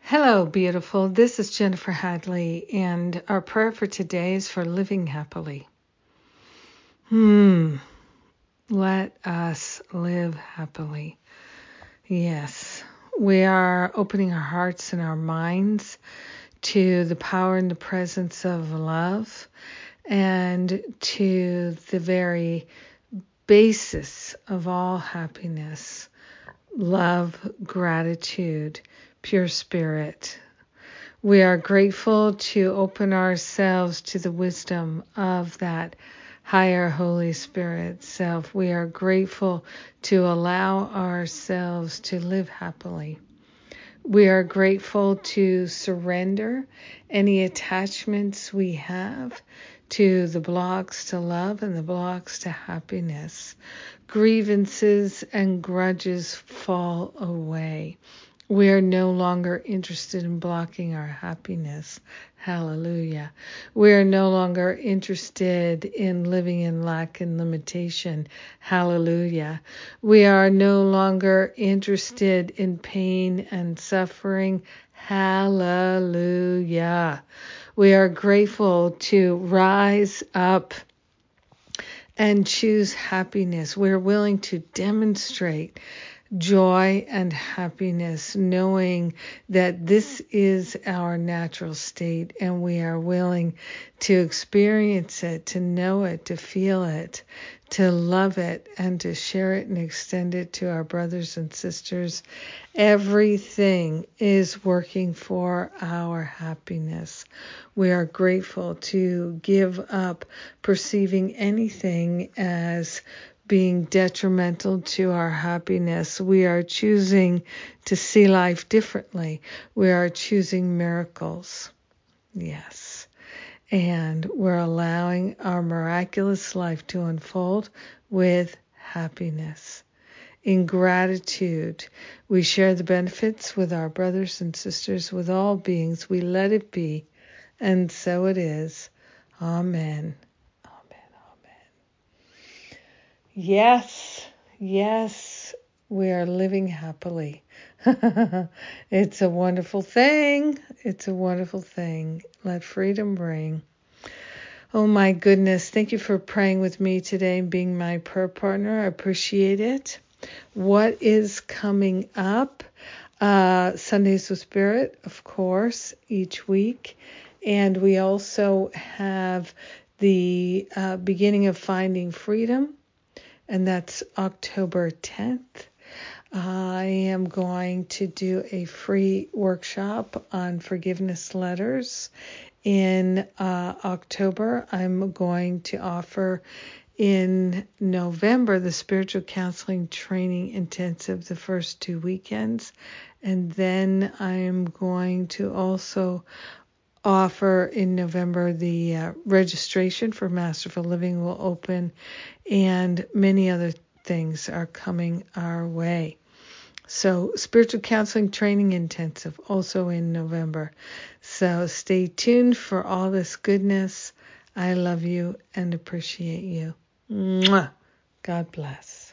Hello, beautiful. This is Jennifer Hadley, and our prayer for today is for living happily. Let us live happily. Yes, we are opening our hearts and our minds to the power and the presence of love and to the very basis of all happiness, love, gratitude, pure spirit. We are grateful to open ourselves to the wisdom of that higher Holy Spirit self. We are grateful to allow ourselves to live happily. We are grateful to surrender any attachments we have to the blocks to love and the blocks to happiness. Grievances and grudges fall away. We are no longer interested in blocking our happiness. Hallelujah. We are no longer interested in living in lack and limitation. Hallelujah. We are no longer interested in pain and suffering. Hallelujah. We are grateful to rise up and choose happiness. We're willing to demonstrate joy and happiness, knowing that this is our natural state and we are willing to experience it, to know it, to feel it, to love it, and to share it and extend it to our brothers and sisters. Everything is working for our happiness. We are grateful to give up perceiving anything as being detrimental to our happiness. We are choosing to see life differently. We are choosing miracles. Yes. And we're allowing our miraculous life to unfold with happiness. In gratitude, we share the benefits with our brothers and sisters, with all beings. We let it be, and so it is. Amen. Yes, we are living happily. It's a wonderful thing. It's a wonderful thing. Let freedom ring. Oh my goodness. Thank you for praying with me today and being my prayer partner. I appreciate it. What is coming up? Sundays with Spirit, of course, each week. And we also have the beginning of Finding Freedom. And that's October 10th. I am going to do a free workshop on forgiveness letters in October. I'm going to offer in November the spiritual counseling training intensive the first 2 weekends. And then I'm going to also offer in November the registration for Masterful Living will open, and many other things are coming our way. So spiritual counseling training intensive also in November. So stay tuned for all this goodness. I love you and appreciate you. Mwah. God bless.